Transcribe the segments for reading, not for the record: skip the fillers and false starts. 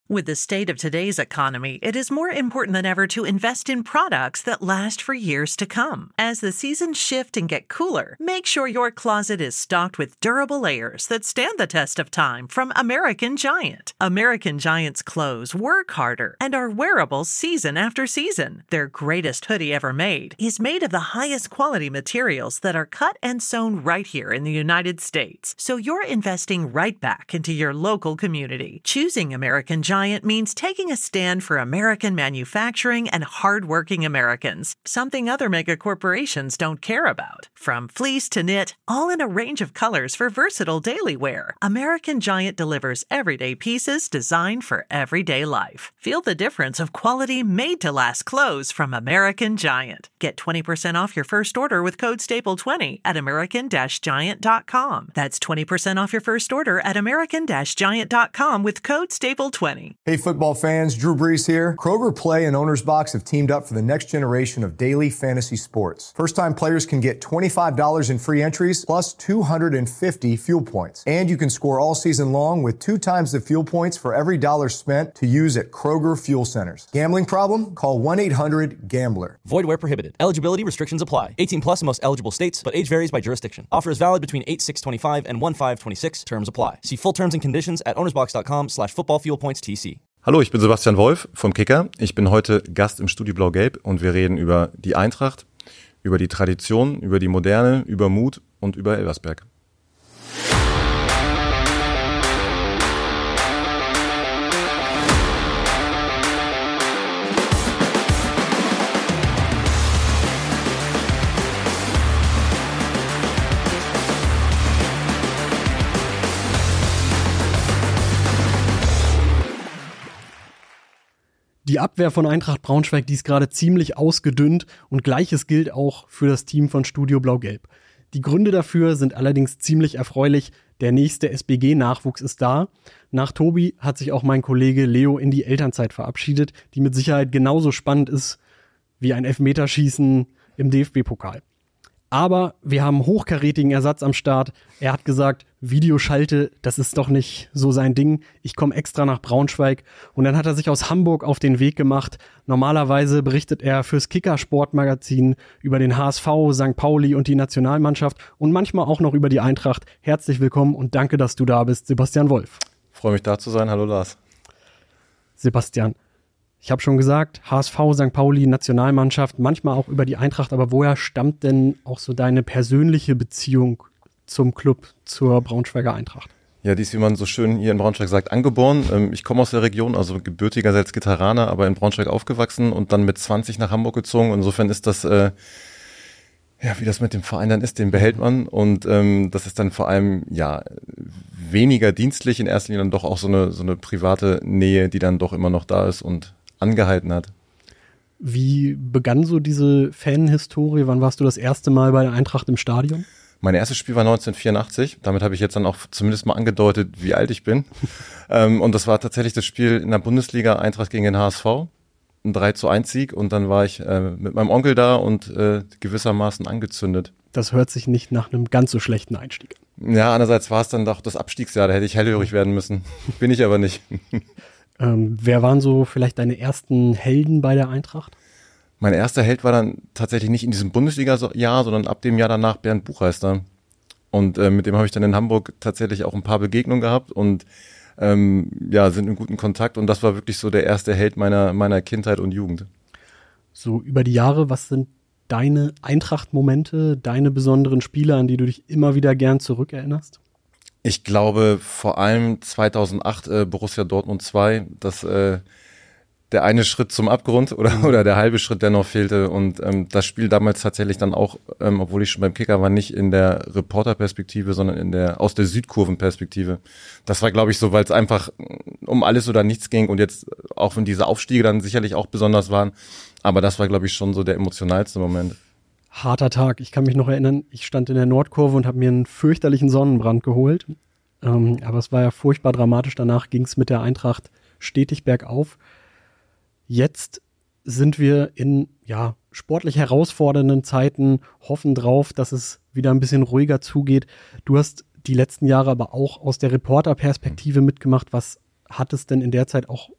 With the state of today's economy, it is more important than ever to invest in products that last for years to come. As the seasons shift and get cooler, make sure your closet is stocked with durable layers that stand the test of time from American Giant. American Giant's clothes work harder and are wearable season after season. Their greatest hoodie ever made is made of the highest quality materials that are cut and sewn right here in the United States. So you're investing right back into your local community. Choosing American Giant means taking a stand for American manufacturing and hardworking Americans, something other mega corporations don't care about. From fleece to knit, all in a range of colors for versatile daily wear, American Giant delivers everyday pieces designed for everyday life. Feel the difference of quality made-to-last clothes from American Giant. Get 20% off your first order with code STAPLE20 at american-giant.com. That's 20% off your first order at american-giant.com with code STAPLE20. Hey football fans, Drew Brees here. Kroger Play and Owner's Box have teamed up for the next generation of daily fantasy sports. First-time players can get $25 in free entries plus 250 fuel points. And you can score all season long with 2 times the fuel points for every dollar spent to use at Kroger Fuel Centers. Gambling problem? Call 1-800-GAMBLER. Void where prohibited. Eligibility restrictions apply. 18 plus in most eligible states, but age varies by jurisdiction. Offer is valid between 8/6/25 and 1/5/26. Terms apply. See full terms and conditions at ownersbox.com/footballfuelpoints.tc. Hallo, ich bin Sebastian Wolf vom Kicker. Ich bin heute Gast im Studio Blau-Gelb und wir reden über die Eintracht, über die Tradition, über die Moderne, über Mut und über Elversberg. Die Abwehr von Eintracht Braunschweig, die ist gerade ziemlich ausgedünnt und Gleiches gilt auch für das Team von Studio Blau-Gelb. Die Gründe dafür sind allerdings ziemlich erfreulich. Der nächste SBG-Nachwuchs ist da. Nach Tobi hat sich auch mein Kollege Leo in die Elternzeit verabschiedet, die mit Sicherheit genauso spannend ist wie ein Elfmeterschießen im DFB-Pokal. Aber wir haben hochkarätigen Ersatz am Start. Er hat gesagt, Videoschalte, das ist doch nicht so sein Ding. Ich komme extra nach Braunschweig. Und dann hat er sich aus Hamburg auf den Weg gemacht. Normalerweise berichtet er fürs Kicker-Sportmagazin über den HSV, St. Pauli und die Nationalmannschaft und manchmal auch noch über die Eintracht. Herzlich willkommen und danke, dass du da bist, Sebastian Wolf. Freue mich da zu sein. Hallo Lars. Sebastian, ich habe schon gesagt, HSV, St. Pauli, Nationalmannschaft, manchmal auch über die Eintracht. Aber woher stammt denn auch so deine persönliche Beziehung zum Club, zur Braunschweiger Eintracht? Ja, die ist, wie man so schön hier in Braunschweig sagt, angeboren. Ich komme aus der Region, also gebürtiger Salzgitteraner, aber in Braunschweig aufgewachsen und dann mit 20 nach Hamburg gezogen. Insofern ist das, ja, wie das mit dem Verein dann ist, den behält man. Und das ist dann vor allem, ja, weniger dienstlich, in erster Linie dann doch auch so eine private Nähe, die dann doch immer noch da ist und angehalten hat. Wie begann so diese Fanhistorie? Wann warst du das erste Mal bei der Eintracht im Stadion? Mein erstes Spiel war 1984. Damit habe ich jetzt dann auch zumindest mal angedeutet, wie alt ich bin. Und das war tatsächlich das Spiel in der Bundesliga, Eintracht gegen den HSV. Ein 3:1 und dann war ich mit meinem Onkel da und gewissermaßen angezündet. Das hört sich nicht nach einem ganz so schlechten Einstieg an. Ja, andererseits war es dann doch das Abstiegsjahr, da hätte ich hellhörig werden müssen. Bin ich aber nicht. Wer waren so vielleicht deine ersten Helden bei der Eintracht? Mein erster Held war dann tatsächlich nicht in diesem Bundesliga-Jahr, sondern ab dem Jahr danach Bernd Buchheister. Und mit dem habe ich dann in Hamburg tatsächlich auch ein paar Begegnungen gehabt und ja, sind in guten Kontakt. Und das war wirklich so der erste Held meiner Kindheit und Jugend. So über die Jahre, was sind deine Eintracht-Momente, deine besonderen Spiele, an die du dich immer wieder gern zurückerinnerst? Ich glaube vor allem 2008 Borussia Dortmund 2, dass der eine Schritt zum Abgrund oder der halbe Schritt, der noch fehlte. Und das Spiel damals tatsächlich dann auch, obwohl ich schon beim Kicker war, nicht in der Reporterperspektive, sondern aus der Südkurvenperspektive. Das war, glaube ich, so, weil es einfach um alles oder nichts ging und jetzt, auch wenn diese Aufstiege dann sicherlich auch besonders waren, aber das war, glaube ich, schon so der emotionalste Moment. Harter Tag. Ich kann mich noch erinnern, ich stand in der Nordkurve und habe mir einen fürchterlichen Sonnenbrand geholt. Aber es war ja furchtbar dramatisch. Danach ging es mit der Eintracht stetig bergauf. Jetzt sind wir in sportlich herausfordernden Zeiten, hoffen drauf, dass es wieder ein bisschen ruhiger zugeht. Du hast die letzten Jahre aber auch aus der Reporterperspektive mitgemacht. Was hat es denn in der Zeit auch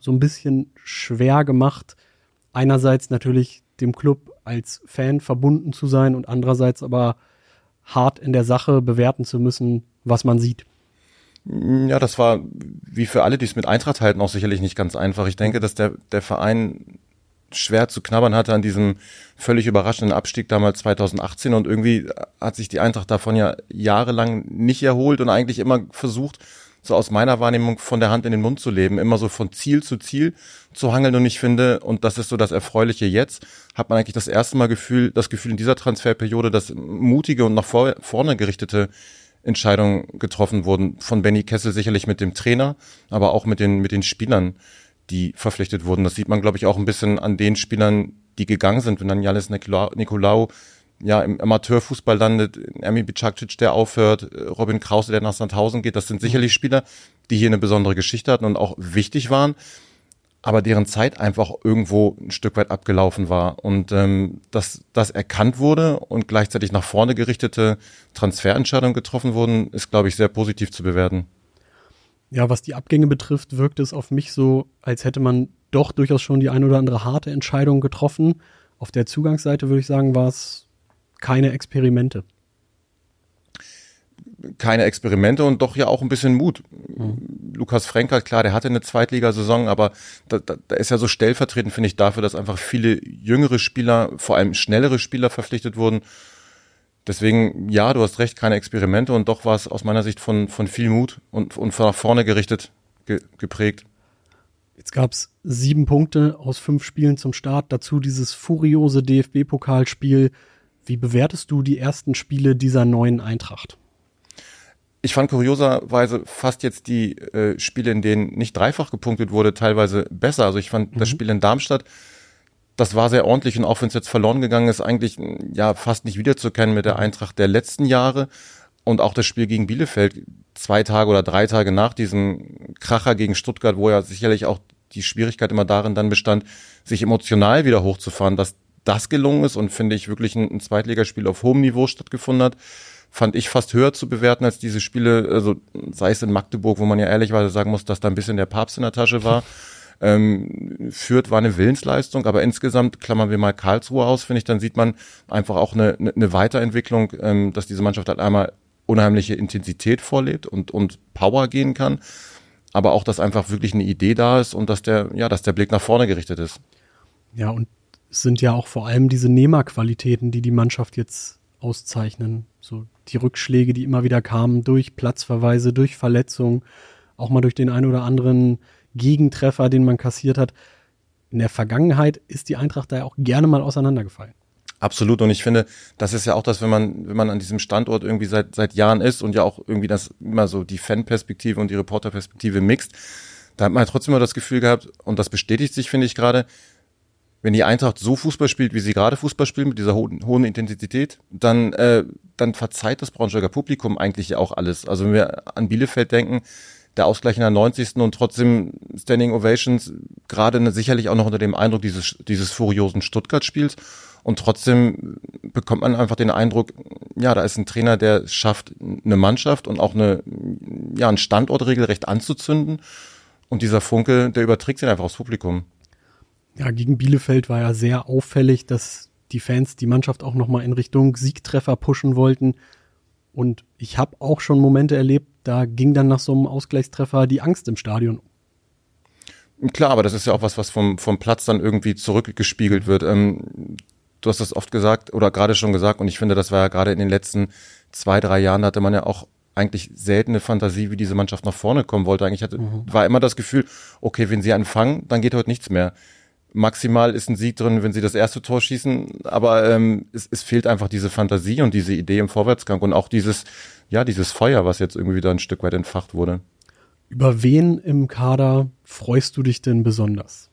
so ein bisschen schwer gemacht, einerseits natürlich dem Club als Fan verbunden zu sein und andererseits aber hart in der Sache bewerten zu müssen, was man sieht. Ja, das war wie für alle, die es mit Eintracht halten, auch sicherlich nicht ganz einfach. Ich denke, dass der Verein schwer zu knabbern hatte an diesem völlig überraschenden Abstieg damals 2018 und irgendwie hat sich die Eintracht davon ja jahrelang nicht erholt und eigentlich immer versucht, so aus meiner Wahrnehmung von der Hand in den Mund zu leben, immer so von Ziel zu hangeln. Und ich finde, und das ist so das Erfreuliche jetzt, hat man eigentlich das erste Mal das Gefühl in dieser Transferperiode, dass mutige und nach vorne gerichtete Entscheidungen getroffen wurden. Von Benny Kessel sicherlich mit dem Trainer, aber auch mit den Spielern, die verpflichtet wurden. Das sieht man, glaube ich, auch ein bisschen an den Spielern, die gegangen sind. Wenn dann Yannis Nikolaou ja im Amateurfußball landet, Ermin Bicakcic, der aufhört, Robin Krause, der nach Sandhausen geht, das sind sicherlich Spieler, die hier eine besondere Geschichte hatten und auch wichtig waren, aber deren Zeit einfach irgendwo ein Stück weit abgelaufen war. Und dass das erkannt wurde und gleichzeitig nach vorne gerichtete Transferentscheidungen getroffen wurden, ist, glaube ich, sehr positiv zu bewerten. Ja, was die Abgänge betrifft, wirkt es auf mich so, als hätte man doch durchaus schon die ein oder andere harte Entscheidung getroffen. Auf der Zugangsseite würde ich sagen, war es keine Experimente. Keine Experimente und doch ja auch ein bisschen Mut. Lukas Fränkert, klar, der hatte eine Zweitligasaison, aber da ist ja so stellvertretend, finde ich, dafür, dass einfach viele jüngere Spieler, vor allem schnellere Spieler verpflichtet wurden. Deswegen, ja, du hast recht, keine Experimente und doch war es aus meiner Sicht von viel Mut und nach vorne gerichtet geprägt. Jetzt gab es 7 Punkte aus 5 Spielen zum Start, dazu dieses furiose DFB-Pokalspiel. Wie bewertest du die ersten Spiele dieser neuen Eintracht? Ich fand kurioserweise fast jetzt die Spiele, in denen nicht dreifach gepunktet wurde, teilweise besser. Also ich fand das Spiel in Darmstadt, das war sehr ordentlich und auch wenn es jetzt verloren gegangen ist, eigentlich ja fast nicht wiederzuerkennen mit der Eintracht der letzten Jahre. Und auch das Spiel gegen Bielefeld 2 Tage oder 3 Tage nach diesem Kracher gegen Stuttgart, wo ja sicherlich auch die Schwierigkeit immer darin dann bestand, sich emotional wieder hochzufahren, dass das gelungen ist und finde ich wirklich ein Zweitligaspiel auf hohem Niveau stattgefunden hat, fand ich fast höher zu bewerten als diese Spiele, also sei es in Magdeburg, wo man ja ehrlicherweise sagen muss, dass da ein bisschen der Papst in der Tasche war. Fürth war eine Willensleistung, aber insgesamt klammern wir mal Karlsruhe aus, finde ich, dann sieht man einfach auch eine Weiterentwicklung, dass diese Mannschaft halt einmal unheimliche Intensität vorlebt und Power gehen kann, aber auch, dass einfach wirklich eine Idee da ist und dass der Blick nach vorne gerichtet ist. Ja, und es sind ja auch vor allem diese Nehmerqualitäten, die die Mannschaft jetzt auszeichnen. So die Rückschläge, die immer wieder kamen durch Platzverweise, durch Verletzungen, auch mal durch den einen oder anderen Gegentreffer, den man kassiert hat. In der Vergangenheit ist die Eintracht da ja auch gerne mal auseinandergefallen. Absolut, und ich finde, das ist ja auch das, wenn man an diesem Standort irgendwie seit Jahren ist und ja auch irgendwie das immer so die Fanperspektive und die Reporterperspektive mixt, da hat man ja trotzdem immer das Gefühl gehabt, und das bestätigt sich, finde ich gerade, wenn die Eintracht so Fußball spielt, wie sie gerade Fußball spielt, mit dieser hohen Intensität, dann verzeiht das Braunschweiger Publikum eigentlich ja auch alles. Also wenn wir an Bielefeld denken, der Ausgleich in der 90. und trotzdem Standing Ovations, gerade sicherlich auch noch unter dem Eindruck dieses furiosen Stuttgart-Spiels. Und trotzdem bekommt man einfach den Eindruck, ja, da ist ein Trainer, der es schafft, eine Mannschaft und auch einen Standort regelrecht anzuzünden. Und dieser Funke, der überträgt sich einfach aufs Publikum. Ja, gegen Bielefeld war ja sehr auffällig, dass die Fans die Mannschaft auch nochmal in Richtung Siegtreffer pushen wollten. Und ich habe auch schon Momente erlebt, da ging dann nach so einem Ausgleichstreffer die Angst im Stadion. Klar, aber das ist ja auch was vom Platz dann irgendwie zurückgespiegelt wird. Du hast das oft gesagt oder gerade schon gesagt und ich finde, das war ja gerade in den letzten 2-3 Jahren, da hatte man ja auch eigentlich seltene Fantasie, wie diese Mannschaft nach vorne kommen wollte. Eigentlich war immer das Gefühl, okay, wenn sie anfangen, dann geht heute nichts mehr. Maximal ist ein Sieg drin, wenn sie das erste Tor schießen, aber es fehlt einfach diese Fantasie und diese Idee im Vorwärtsgang und auch dieses Feuer, was jetzt irgendwie wieder ein Stück weit entfacht wurde. Über wen im Kader freust du dich denn besonders?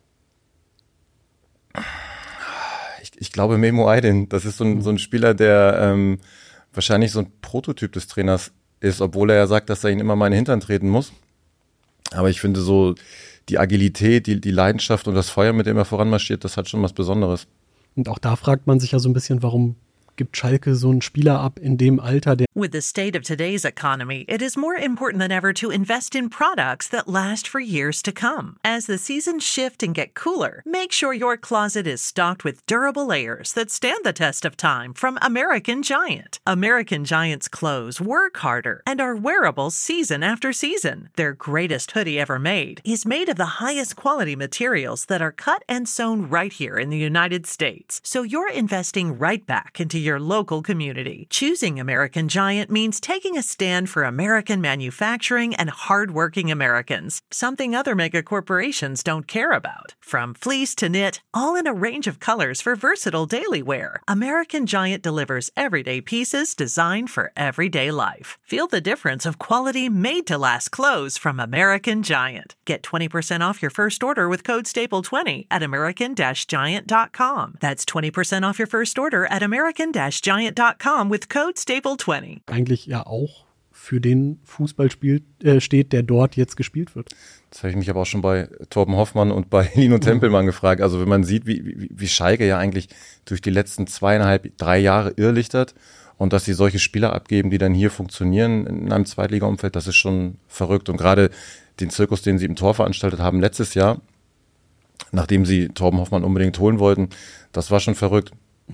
Ich glaube Memo Aydin, das ist so ein Spieler, der wahrscheinlich so ein Prototyp des Trainers ist, obwohl er ja sagt, dass er ihn immer mal in den Hintern treten muss. Aber ich finde so die Agilität, die Leidenschaft und das Feuer, mit dem er voranmarschiert, das hat schon was Besonderes. Und auch da fragt man sich ja so ein bisschen, warum gibt Schalke so einen Spieler ab in dem Alter, der With the state of today's economy, it is more important than ever to invest in products that last for years to come. As the seasons shift and get cooler, make sure your closet is stocked with durable layers that stand the test of time from American Giant. American Giant's clothes work harder and are wearable season after season. Their greatest hoodie ever made is made of the highest quality materials that are cut and sewn right here in the United States. So you're investing right back into your local community. Choosing American Giant means taking a stand for American manufacturing and hardworking Americans, something other mega corporations don't care about. From fleece to knit, all in a range of colors for versatile daily wear, American Giant delivers everyday pieces designed for everyday life. Feel the difference of quality made-to-last clothes from American Giant. Get 20% off your first order with code STAPLE20 at american-giant.com. That's 20% off your first order at american-giant.com with code STAPLE20. eigentlich ja auch für den Fußball steht, der dort jetzt gespielt wird. Das habe ich mich aber auch schon bei Torben Hoffmann und bei Lino Tempelmann gefragt. Also wenn man sieht, wie Schalke ja eigentlich durch die letzten 2,5, 3 Jahre irrlichtert und dass sie solche Spieler abgeben, die dann hier funktionieren in einem Zweitliga-Umfeld, das ist schon verrückt. Und gerade den Zirkus, den sie im Tor veranstaltet haben letztes Jahr, nachdem sie Torben Hoffmann unbedingt holen wollten, das war schon verrückt.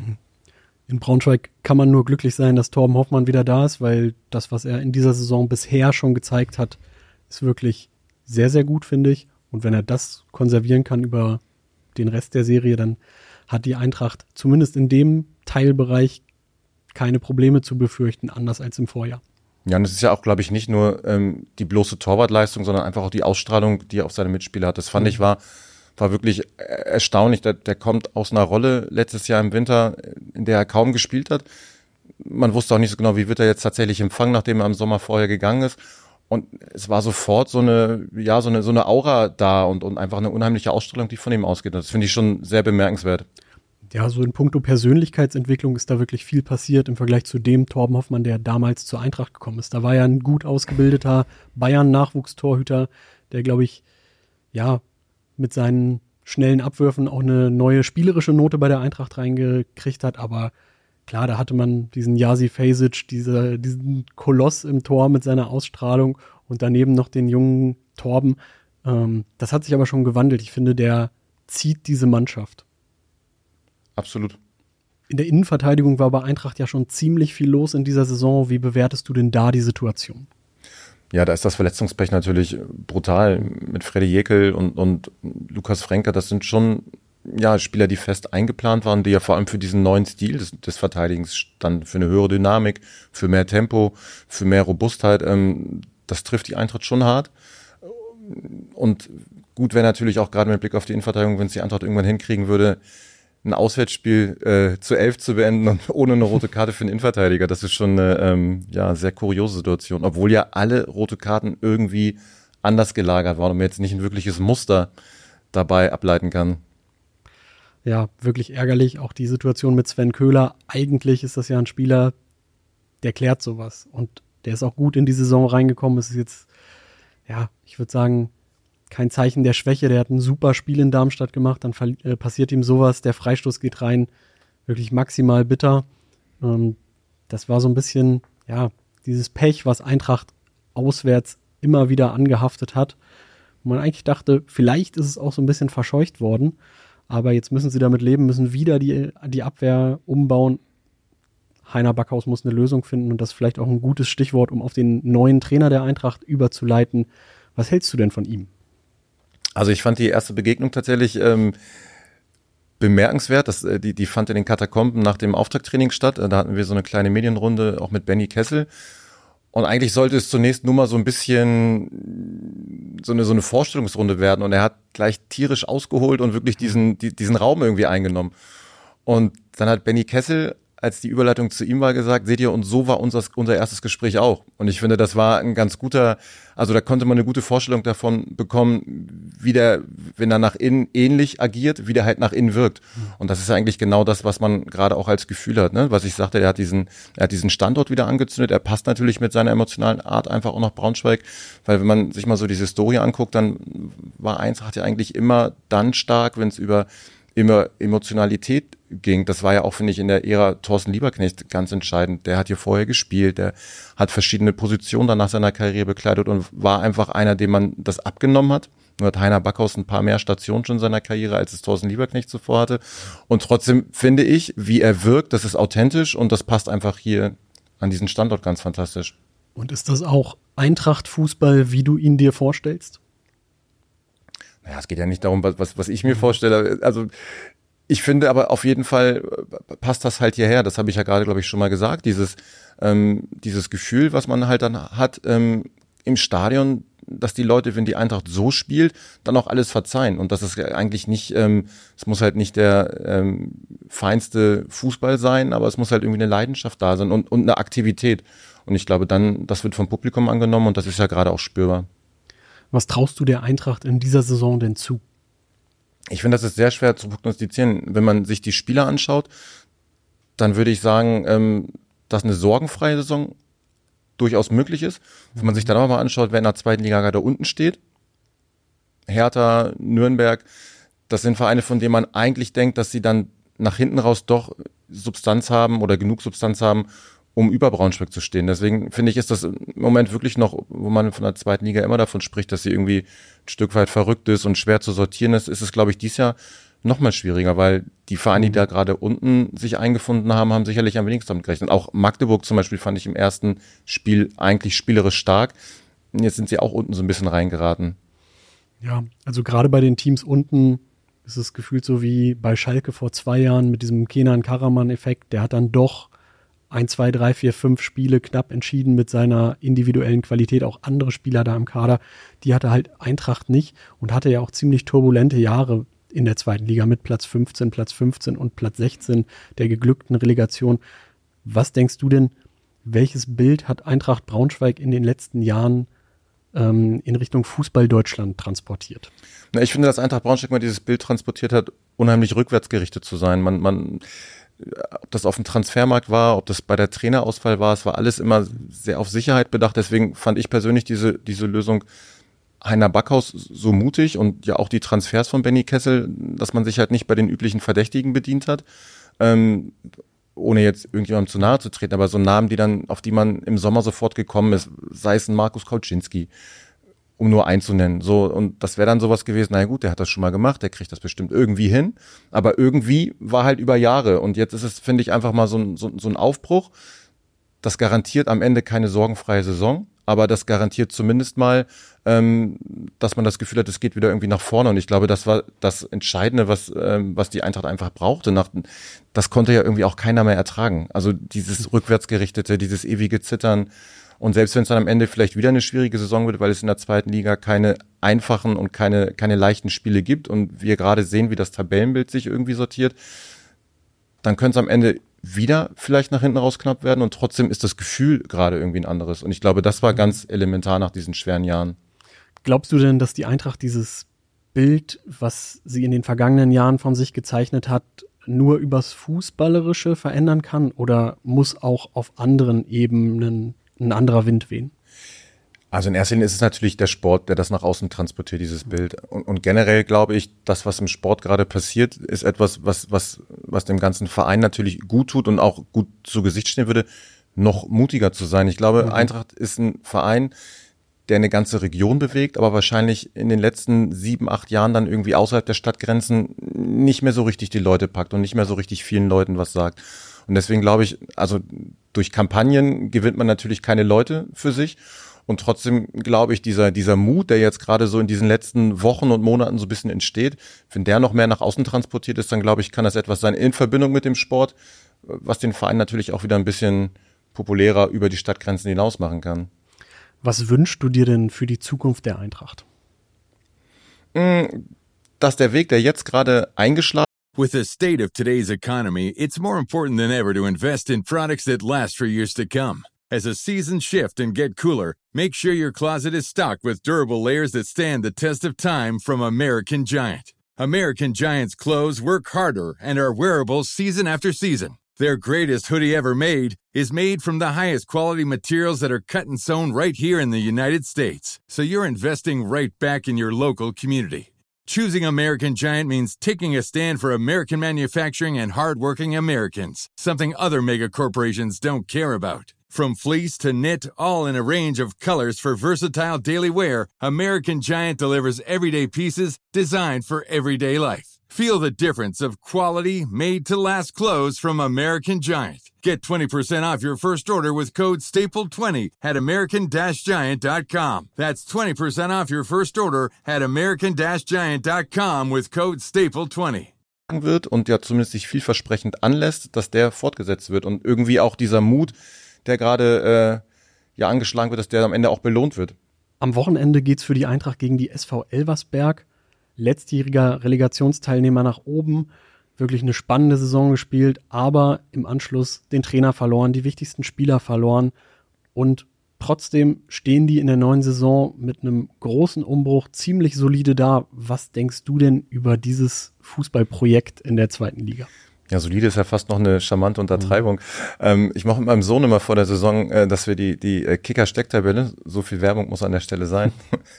In Braunschweig kann man nur glücklich sein, dass Torben Hoffmann wieder da ist, weil das, was er in dieser Saison bisher schon gezeigt hat, ist wirklich sehr, sehr gut, finde ich. Und wenn er das konservieren kann über den Rest der Serie, dann hat die Eintracht zumindest in dem Teilbereich keine Probleme zu befürchten, anders als im Vorjahr. Ja, und es ist ja auch, glaube ich, nicht nur die bloße Torwartleistung, sondern einfach auch die Ausstrahlung, die er auf seine Mitspieler hat. Das fand ich war wirklich erstaunlich. Der kommt aus einer Rolle letztes Jahr im Winter, in der er kaum gespielt hat. Man wusste auch nicht so genau, wie wird er jetzt tatsächlich empfangen, nachdem er im Sommer vorher gegangen ist. Und es war sofort so eine Aura da und einfach eine unheimliche Ausstrahlung, die von ihm ausgeht. Das finde ich schon sehr bemerkenswert. Ja, so in puncto Persönlichkeitsentwicklung ist da wirklich viel passiert im Vergleich zu dem Torben Hoffmann, der damals zur Eintracht gekommen ist. Da war ja ein gut ausgebildeter Bayern-Nachwuchstorhüter, der, glaube ich, ja, mit seinen schnellen Abwürfen auch eine neue spielerische Note bei der Eintracht reingekriegt hat. Aber klar, da hatte man diesen Jasi Fejsic, diesen Koloss im Tor mit seiner Ausstrahlung und daneben noch den jungen Torben. Das hat sich aber schon gewandelt. Ich finde, der zieht diese Mannschaft. Absolut. In der Innenverteidigung war bei Eintracht ja schon ziemlich viel los in dieser Saison. Wie bewertest du denn da die Situation? Ja, da ist das Verletzungspech natürlich brutal mit Freddy Jekyll und Lukas Frenker. Das sind schon Spieler, die fest eingeplant waren, die ja vor allem für diesen neuen Stil des Verteidigens standen, für eine höhere Dynamik, für mehr Tempo, für mehr Robustheit. Das trifft die Eintracht schon hart. Und gut wäre natürlich auch gerade mit Blick auf die Innenverteidigung, wenn es die Eintracht irgendwann hinkriegen würde, ein Auswärtsspiel zu 11 zu beenden und ohne eine rote Karte für den Innenverteidiger. Das ist schon eine sehr kuriose Situation, obwohl ja alle rote Karten irgendwie anders gelagert waren und man jetzt nicht ein wirkliches Muster dabei ableiten kann. Ja, wirklich ärgerlich. Auch die Situation mit Sven Köhler. Eigentlich ist das ja ein Spieler, der klärt sowas. Und der ist auch gut in die Saison reingekommen. Es ist jetzt, ja, ich würde sagen, kein Zeichen der Schwäche. Der hat ein super Spiel in Darmstadt gemacht. Dann passiert ihm sowas. Der Freistoß geht rein. Wirklich maximal bitter. Das war so ein bisschen, ja, dieses Pech, was Eintracht auswärts immer wieder angehaftet hat. Und man eigentlich dachte, vielleicht ist es auch so ein bisschen verscheucht worden. Aber jetzt müssen sie damit leben, müssen wieder die Abwehr umbauen. Heiner Backhaus muss eine Lösung finden und das ist vielleicht auch ein gutes Stichwort, um auf den neuen Trainer der Eintracht überzuleiten. Was hältst du denn von ihm? Also ich fand die erste Begegnung tatsächlich bemerkenswert. Die fand in den Katakomben nach dem Auftakttraining statt. Da hatten wir so eine kleine Medienrunde auch mit Benny Kessel. Und eigentlich sollte es zunächst nur mal so ein bisschen so eine Vorstellungsrunde werden. Und er hat gleich tierisch ausgeholt und wirklich diesen Raum irgendwie eingenommen. Und dann hat Benny Kessel, als die Überleitung zu ihm war, gesagt, seht ihr, und so war unser erstes Gespräch auch. Und ich finde, das war ein ganz guter, also da konnte man eine gute Vorstellung davon bekommen, wie der, wenn er nach innen ähnlich agiert, wie der halt nach innen wirkt. Und das ist eigentlich genau das, was man gerade auch als Gefühl hat, ne? Was ich sagte, er hat diesen Standort wieder angezündet. Er passt natürlich mit seiner emotionalen Art einfach auch nach Braunschweig, weil wenn man sich mal so diese Historie anguckt, dann war Eintracht ja eigentlich immer dann stark, wenn es über Emotionalität ging. Das war ja auch, finde ich, in der Ära Thorsten Lieberknecht ganz entscheidend. Der hat hier vorher gespielt, der hat verschiedene Positionen dann nach seiner Karriere bekleidet und war einfach einer, dem man das abgenommen hat. Nur hat Heiner Backhaus ein paar mehr Stationen schon in seiner Karriere, als es Thorsten Lieberknecht zuvor hatte. Und trotzdem finde ich, wie er wirkt, das ist authentisch und das passt einfach hier an diesen Standort ganz fantastisch. Und ist das auch Eintracht-Fußball, wie du ihn dir vorstellst? Naja, es geht ja nicht darum, was ich mir vorstelle. Also ich finde aber auf jeden Fall passt das halt hierher. Das habe ich ja gerade, glaube ich, schon mal gesagt. Dieses Gefühl, was man halt dann hat im Stadion, dass die Leute, wenn die Eintracht so spielt, dann auch alles verzeihen. Und das ist eigentlich nicht, es muss halt nicht der feinste Fußball sein, aber es muss halt irgendwie eine Leidenschaft da sein und eine Aktivität. Und ich glaube dann, das wird vom Publikum angenommen und das ist ja gerade auch spürbar. Was traust du der Eintracht in dieser Saison denn zu? Ich finde, das ist sehr schwer zu prognostizieren. Wenn man sich die Spieler anschaut, dann würde ich sagen, dass eine sorgenfreie Saison durchaus möglich ist. Wenn man sich dann aber mal anschaut, wer in der zweiten Liga gerade unten steht, Hertha, Nürnberg, das sind Vereine, von denen man eigentlich denkt, dass sie dann nach hinten raus doch Substanz haben oder genug Substanz haben, um über Braunschweig zu stehen. Deswegen finde ich, ist das im Moment wirklich noch, wo man von der zweiten Liga immer davon spricht, dass sie irgendwie ein Stück weit verrückt ist und schwer zu sortieren ist es, glaube ich, dieses Jahr noch mal schwieriger, weil die Vereine, die da gerade unten sich eingefunden haben, haben sicherlich am wenigsten damit gerechnet. Auch Magdeburg zum Beispiel fand ich im ersten Spiel eigentlich spielerisch stark. Jetzt sind sie auch unten so ein bisschen reingeraten. Ja, also gerade bei den Teams unten ist es gefühlt so wie bei Schalke vor 2 Jahren mit diesem Kenan Karaman-Effekt. Der hat dann doch 1, 2, 3, 4, 5 Spiele knapp entschieden mit seiner individuellen Qualität. Auch andere Spieler da im Kader, die hatte halt Eintracht nicht und hatte ja auch ziemlich turbulente Jahre in der zweiten Liga mit Platz 15 und Platz 16 der geglückten Relegation. Was denkst du denn, welches Bild hat Eintracht Braunschweig in den letzten Jahren in Richtung Fußball Deutschland transportiert? Na, ich finde, dass Eintracht Braunschweig mal dieses Bild transportiert hat, unheimlich rückwärtsgerichtet zu sein. Ob das auf dem Transfermarkt war, ob das bei der Trainerauswahl war, es war alles immer sehr auf Sicherheit bedacht. Deswegen fand ich persönlich diese Lösung Heiner Backhaus so mutig und ja auch die Transfers von Benny Kessel, dass man sich halt nicht bei den üblichen Verdächtigen bedient hat, ohne jetzt irgendjemandem zu nahe zu treten, aber so Namen, auf die man im Sommer sofort gekommen ist, sei es ein Markus Kauczynski, um nur einen zu nennen. So, und das wäre dann sowas gewesen, naja gut, der hat das schon mal gemacht, der kriegt das bestimmt irgendwie hin, aber irgendwie war halt über Jahre und jetzt ist es, finde ich, einfach mal so ein Aufbruch. Das garantiert am Ende keine sorgenfreie Saison, aber das garantiert zumindest mal, dass man das Gefühl hat, es geht wieder irgendwie nach vorne. Und ich glaube, das war das Entscheidende, was die Eintracht einfach brauchte. Das konnte ja irgendwie auch keiner mehr ertragen. Also dieses rückwärtsgerichtete, dieses ewige Zittern. Und selbst wenn es dann am Ende vielleicht wieder eine schwierige Saison wird, weil es in der zweiten Liga keine einfachen und keine leichten Spiele gibt und wir gerade sehen, wie das Tabellenbild sich irgendwie sortiert, dann könnte es am Ende wieder vielleicht nach hinten raus knapp werden und trotzdem ist das Gefühl gerade irgendwie ein anderes. Und ich glaube, das war ganz elementar nach diesen schweren Jahren. Glaubst du denn, dass die Eintracht dieses Bild, was sie in den vergangenen Jahren von sich gezeichnet hat, nur übers Fußballerische verändern kann oder muss auch auf anderen Ebenen ein anderer Wind wehen? Also in erster Linie ist es natürlich der Sport, der das nach außen transportiert, dieses Bild. Und generell glaube ich, das, was im Sport gerade passiert, ist etwas, was dem ganzen Verein natürlich gut tut und auch gut zu Gesicht stehen würde, noch mutiger zu sein. Ich glaube, Eintracht ist ein Verein, der eine ganze Region bewegt, aber wahrscheinlich in den letzten 7, 8 Jahren dann irgendwie außerhalb der Stadtgrenzen nicht mehr so richtig die Leute packt und nicht mehr so richtig vielen Leuten was sagt. Und deswegen glaube ich, also durch Kampagnen gewinnt man natürlich keine Leute für sich. Und trotzdem glaube ich, dieser Mut, der jetzt gerade so in diesen letzten Wochen und Monaten so ein bisschen entsteht, wenn der noch mehr nach außen transportiert ist, dann glaube ich, kann das etwas sein in Verbindung mit dem Sport, was den Verein natürlich auch wieder ein bisschen populärer über die Stadtgrenzen hinaus machen kann. Was wünschst du dir denn für die Zukunft der Eintracht? Dass der Weg, der jetzt gerade eingeschlagen With the state of today's economy, it's more important than ever to invest in products that last for years to come. As the seasons shift and get cooler, make sure your closet is stocked with durable layers that stand the test of time from American Giant. American Giant's clothes work harder and are wearable season after season. Their greatest hoodie ever made is made from the highest quality materials that are cut and sewn right here in the United States. So you're investing right back in your local community. Choosing American Giant means taking a stand for American manufacturing and hardworking Americans, something other mega corporations don't care about. From fleece to knit, all in a range of colors for versatile daily wear, American Giant delivers everyday pieces designed for everyday life. Feel the difference of quality, made-to-last clothes from American Giant. Get 20% off your first order with code STAPLE20 at american-giant.com. That's 20% off your first order at american-giant.com with code STAPLE20. Wird und ja zumindest sich vielversprechend anlässt, dass der fortgesetzt wird und irgendwie auch dieser Mut, der gerade angeschlagen wird, dass der am Ende auch belohnt wird. Am Wochenende geht's für die Eintracht gegen die SV Elversberg. Letztjähriger Relegationsteilnehmer nach oben. Wirklich eine spannende Saison gespielt, aber im Anschluss den Trainer verloren, die wichtigsten Spieler verloren. Und trotzdem stehen die in der neuen Saison mit einem großen Umbruch ziemlich solide da. Was denkst du denn über dieses Fußballprojekt in der zweiten Liga? Ja, solide ist ja fast noch eine charmante Untertreibung. Ich mache mit meinem Sohn immer vor der Saison, dass wir die Kicker-Stecktabelle, so viel Werbung muss an der Stelle sein,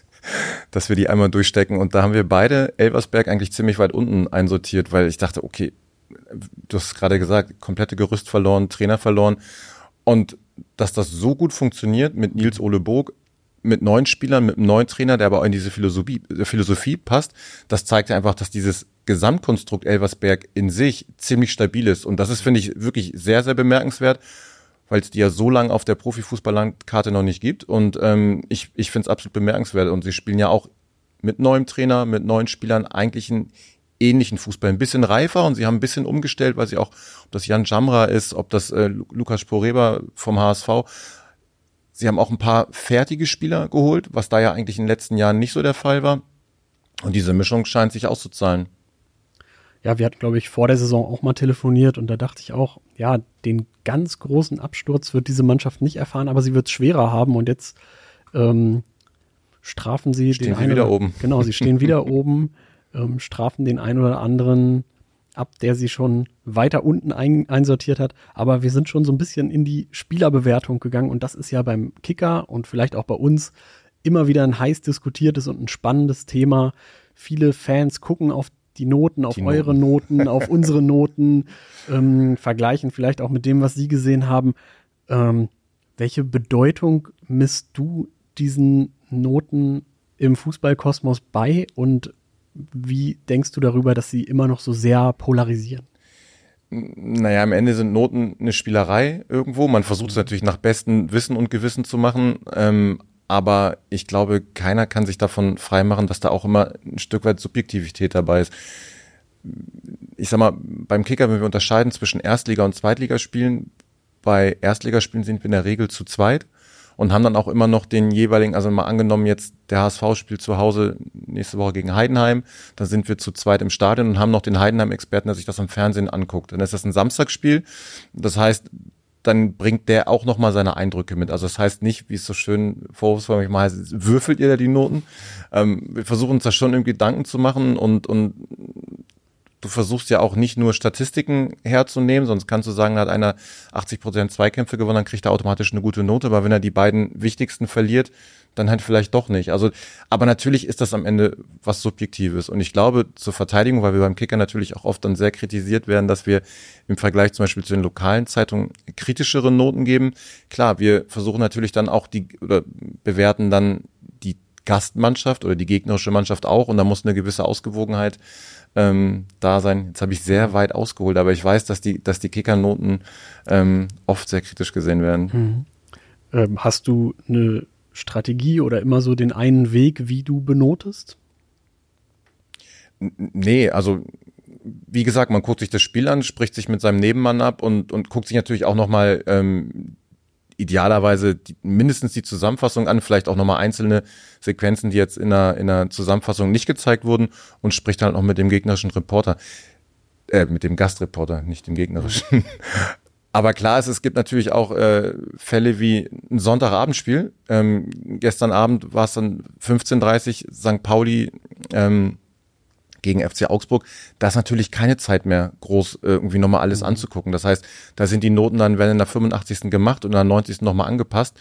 dass wir die einmal durchstecken. Und da haben wir beide Elversberg eigentlich ziemlich weit unten einsortiert, weil ich dachte, okay, du hast gerade gesagt, komplette Gerüst verloren, Trainer verloren. Und dass das so gut funktioniert mit Nils Ole Boog, mit neuen Spielern, mit einem neuen Trainer, der aber auch in diese Philosophie passt, das zeigt ja einfach, dass dieses Gesamtkonstrukt Elversberg in sich ziemlich stabil ist. Und das ist, finde ich, wirklich sehr, sehr bemerkenswert, weil es die ja so lange auf der Profifußballlandkarte noch nicht gibt. Und ich finde es absolut bemerkenswert. Und sie spielen ja auch mit neuem Trainer, mit neuen Spielern eigentlich einen ähnlichen Fußball. Ein bisschen reifer und sie haben ein bisschen umgestellt, weil sie auch, ob das Jan Jamra ist, ob das Lukas Sporeba vom HSV, sie haben auch ein paar fertige Spieler geholt, was da ja eigentlich in den letzten Jahren nicht so der Fall war. Und diese Mischung scheint sich auszuzahlen. Ja, wir hatten, glaube ich, vor der Saison auch mal telefoniert und da dachte ich auch, ja, den ganz großen Absturz wird diese Mannschaft nicht erfahren, aber sie wird es schwerer haben und jetzt strafen sie stehen den einen wieder oder, oben. Genau, sie stehen wieder oben, strafen den einen oder anderen ab, der sie schon weiter unten einsortiert hat. Aber wir sind schon so ein bisschen in die Spielerbewertung gegangen und das ist ja beim Kicker und vielleicht auch bei uns immer wieder ein heiß diskutiertes und ein spannendes Thema. Viele Fans gucken auf die Noten, auf eure Noten, auf unsere Noten, vergleichen vielleicht auch mit dem, was sie gesehen haben. Welche Bedeutung misst du diesen Noten im Fußballkosmos bei und wie denkst du darüber, dass sie immer noch so sehr polarisieren? Naja, am Ende sind Noten eine Spielerei irgendwo. Man versucht es natürlich nach bestem Wissen und Gewissen zu machen, aber ich glaube, keiner kann sich davon freimachen, dass da auch immer ein Stück weit Subjektivität dabei ist. Ich sag mal, beim Kicker, wenn wir unterscheiden zwischen Erstliga- und Zweitligaspielen, bei Erstligaspielen sind wir in der Regel zu zweit und haben dann auch immer noch den jeweiligen, also mal angenommen jetzt der HSV spielt zu Hause nächste Woche gegen Heidenheim, dann sind wir zu zweit im Stadion und haben noch den Heidenheim-Experten, der sich das am Fernsehen anguckt. Dann ist das ein Samstagsspiel, das heißt, dann bringt der auch nochmal seine Eindrücke mit. Also das heißt nicht, wie es so schön vorwurfsvoll mal heißt, würfelt ihr da die Noten? Wir versuchen uns da schon irgendwie Gedanken zu machen und du versuchst ja auch nicht nur Statistiken herzunehmen, sonst kannst du sagen, da hat einer 80% Zweikämpfe gewonnen, dann kriegt er automatisch eine gute Note, aber wenn er die beiden wichtigsten verliert, dann halt vielleicht doch nicht. Also, aber natürlich ist das am Ende was Subjektives und ich glaube zur Verteidigung, weil wir beim Kicker natürlich auch oft dann sehr kritisiert werden, dass wir im Vergleich zum Beispiel zu den lokalen Zeitungen kritischere Noten geben. Klar, wir versuchen natürlich dann auch oder bewerten dann die Gastmannschaft oder die gegnerische Mannschaft auch und da muss eine gewisse Ausgewogenheit da sein. Jetzt habe ich sehr weit ausgeholt, aber ich weiß, dass die Kickernoten oft sehr kritisch gesehen werden. Hast du eine Strategie oder immer so den einen Weg, wie du benotest? Nee, also wie gesagt, man guckt sich das Spiel an, spricht sich mit seinem Nebenmann ab und guckt sich natürlich auch nochmal idealerweise mindestens die Zusammenfassung an, vielleicht auch nochmal einzelne Sequenzen, die jetzt in einer Zusammenfassung nicht gezeigt wurden und spricht halt auch mit dem gegnerischen Reporter, mit dem Gastreporter, nicht dem gegnerischen. Aber klar ist, es gibt natürlich auch Fälle wie ein Sonntagabendspiel. Gestern Abend war es dann 15:30 St. Pauli gegen FC Augsburg. Da ist natürlich keine Zeit mehr, groß irgendwie nochmal alles anzugucken. Das heißt, da sind die Noten dann, werden in der 85. gemacht und in der 90. nochmal angepasst.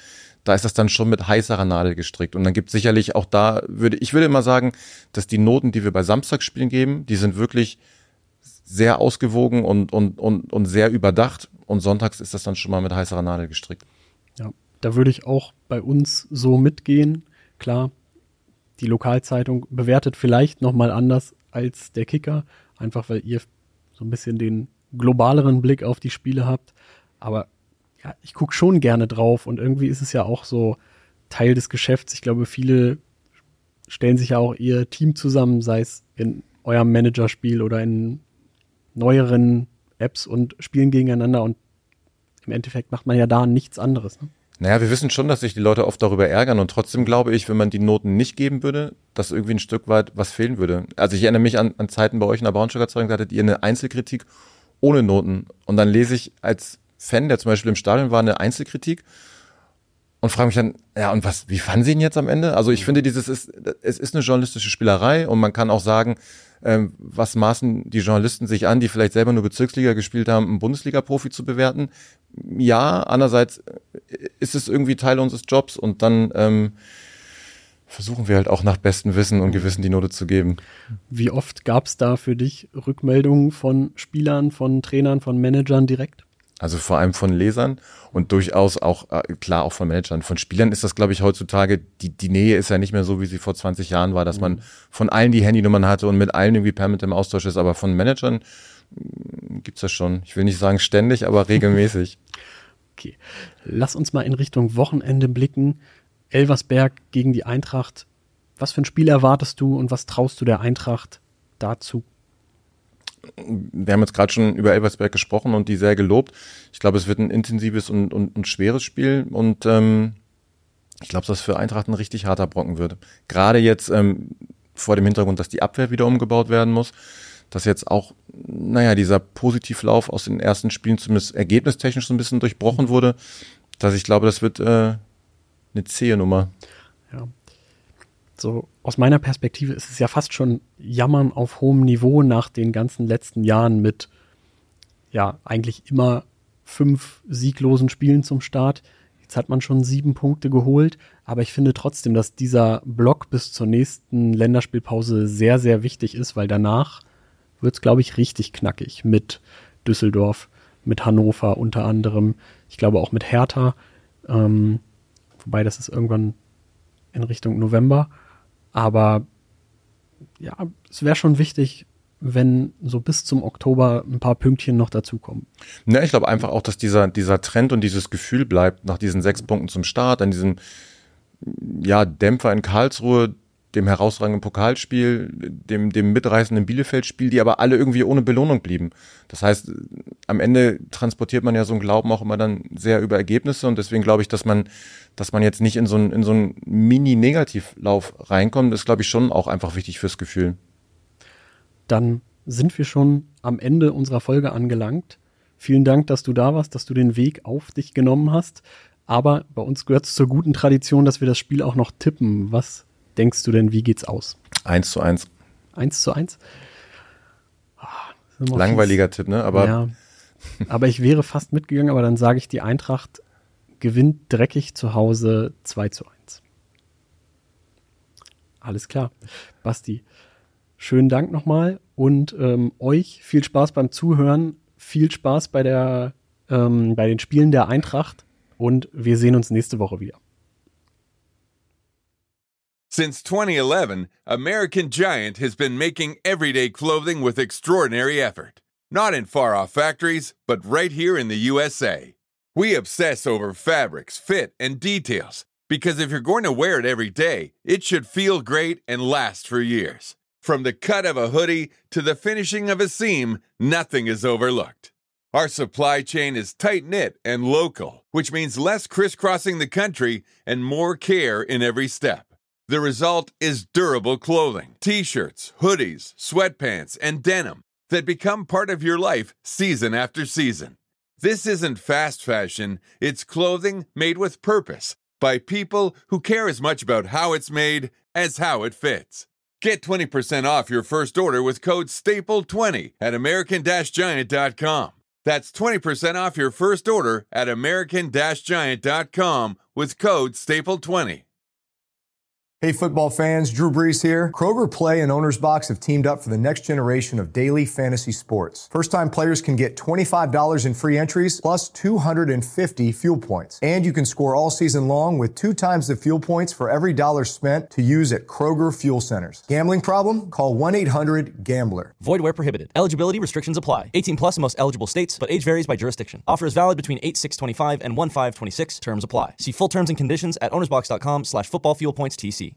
da ist das dann schon mit heißerer Nadel gestrickt. Und dann gibt es sicherlich auch da, ich würde immer sagen, dass die Noten, die wir bei Samstagsspielen geben, die sind wirklich sehr ausgewogen und sehr überdacht. Und sonntags ist das dann schon mal mit heißerer Nadel gestrickt. Ja, da würde ich auch bei uns so mitgehen. Klar, die Lokalzeitung bewertet vielleicht nochmal anders als der Kicker, einfach weil ihr so ein bisschen den globaleren Blick auf die Spiele habt. Aber ja, ich gucke schon gerne drauf und irgendwie ist es ja auch so Teil des Geschäfts. Ich glaube, viele stellen sich ja auch ihr Team zusammen, sei es in eurem Managerspiel oder in neueren Apps und spielen gegeneinander und im Endeffekt macht man ja da nichts anderes. Ne? Naja, wir wissen schon, dass sich die Leute oft darüber ärgern und trotzdem glaube ich, wenn man die Noten nicht geben würde, dass irgendwie ein Stück weit was fehlen würde. Also ich erinnere mich an Zeiten bei euch in der Braunschweiger Zeitung, da hattet ihr eine Einzelkritik ohne Noten und dann lese ich als Fan, der zum Beispiel im Stadion war, eine Einzelkritik und frage mich dann, ja und wie fanden Sie ihn jetzt am Ende? Also ich finde, es ist eine journalistische Spielerei und man kann auch sagen, was maßen die Journalisten sich an, die vielleicht selber nur Bezirksliga gespielt haben, einen Bundesliga-Profi zu bewerten? Ja, andererseits ist es irgendwie Teil unseres Jobs und dann versuchen wir halt auch nach bestem Wissen und Gewissen die Note zu geben. Wie oft gab es da für dich Rückmeldungen von Spielern, von Trainern, von Managern direkt? Also vor allem von Lesern und durchaus auch, klar, auch von Managern. Von Spielern ist das, glaube ich, heutzutage, die Nähe ist ja nicht mehr so, wie sie vor 20 Jahren war, dass man von allen die Handynummern hatte und mit allen irgendwie permanent im Austausch ist. Aber von Managern gibt's das schon. Ich will nicht sagen ständig, aber regelmäßig. Okay, lass uns mal in Richtung Wochenende blicken. Elversberg gegen die Eintracht. Was für ein Spiel erwartest du und was traust du der Eintracht dazu? Wir haben jetzt gerade schon über Elversberg gesprochen und die sehr gelobt. Ich glaube, es wird ein intensives und schweres Spiel und ich glaube, dass das für Eintracht ein richtig harter Brocken wird. Gerade jetzt vor dem Hintergrund, dass die Abwehr wieder umgebaut werden muss, dass jetzt auch, dieser Positivlauf aus den ersten Spielen zumindest ergebnistechnisch so ein bisschen durchbrochen wurde, dass ich glaube, das wird eine zähe Nummer. Ja. So, aus meiner Perspektive ist es ja fast schon Jammern auf hohem Niveau nach den ganzen letzten Jahren mit, ja, eigentlich immer 5 sieglosen Spielen zum Start. Jetzt hat man schon 7 Punkte geholt, aber ich finde trotzdem, dass dieser Block bis zur nächsten Länderspielpause sehr, sehr wichtig ist, weil danach wird es, glaube ich, richtig knackig mit Düsseldorf, mit Hannover unter anderem, ich glaube auch mit Hertha, wobei das ist irgendwann in Richtung November. Aber ja, es wäre schon wichtig, wenn so bis zum Oktober ein paar Pünktchen noch dazukommen. Ja, ich glaube einfach auch, dass dieser Trend und dieses Gefühl bleibt nach diesen 6 Punkten zum Start, an diesem Dämpfer in Karlsruhe, dem herausragenden Pokalspiel, dem mitreißenden Bielefeld-Spiel, die aber alle irgendwie ohne Belohnung blieben. Das heißt, am Ende transportiert man ja so einen Glauben auch immer dann sehr über Ergebnisse und deswegen glaube ich, dass man jetzt nicht in so einen Mini-Negativlauf reinkommt, ist, glaube ich, schon auch einfach wichtig fürs Gefühl. Dann sind wir schon am Ende unserer Folge angelangt. Vielen Dank, dass du da warst, dass du den Weg auf dich genommen hast. Aber bei uns gehört es zur guten Tradition, dass wir das Spiel auch noch tippen. Was denkst du denn, wie geht's aus? 1:1. 1:1? Langweiliger Tipp, ne? Aber ich wäre fast mitgegangen, aber dann sage ich, die Eintracht gewinnt dreckig zu Hause 2:1. Alles klar. Basti, schönen Dank nochmal und euch viel Spaß beim Zuhören, viel Spaß bei den Spielen der Eintracht und wir sehen uns nächste Woche wieder. Since 2011, American Giant has been making everyday clothing with extraordinary effort. Not in far-off factories, but right here in the USA. We obsess over fabrics, fit, and details, because if you're going to wear it every day, it should feel great and last for years. From the cut of a hoodie to the finishing of a seam, nothing is overlooked. Our supply chain is tight-knit and local, which means less crisscrossing the country and more care in every step. The result is durable clothing, t-shirts, hoodies, sweatpants, and denim that become part of your life season after season. This isn't fast fashion, it's clothing made with purpose by people who care as much about how it's made as how it fits. Get 20% off your first order with code STAPLE20 at American-Giant.com. That's 20% off your first order at American-Giant.com with code STAPLE20. Hey football fans, Drew Brees here. Kroger Play and Owner's Box have teamed up for the next generation of daily fantasy sports. First-time players can get $25 in free entries plus 250 fuel points. And you can score all season long with 2 times the fuel points for every dollar spent to use at Kroger fuel centers. Gambling problem? Call 1-800-GAMBLER. Void where prohibited. Eligibility restrictions apply. 18 plus in most eligible states, but age varies by jurisdiction. Offer is valid between 8/6/25 and 1/5/26. Terms apply. See full terms and conditions at ownersbox.com/footballfuelpointstc.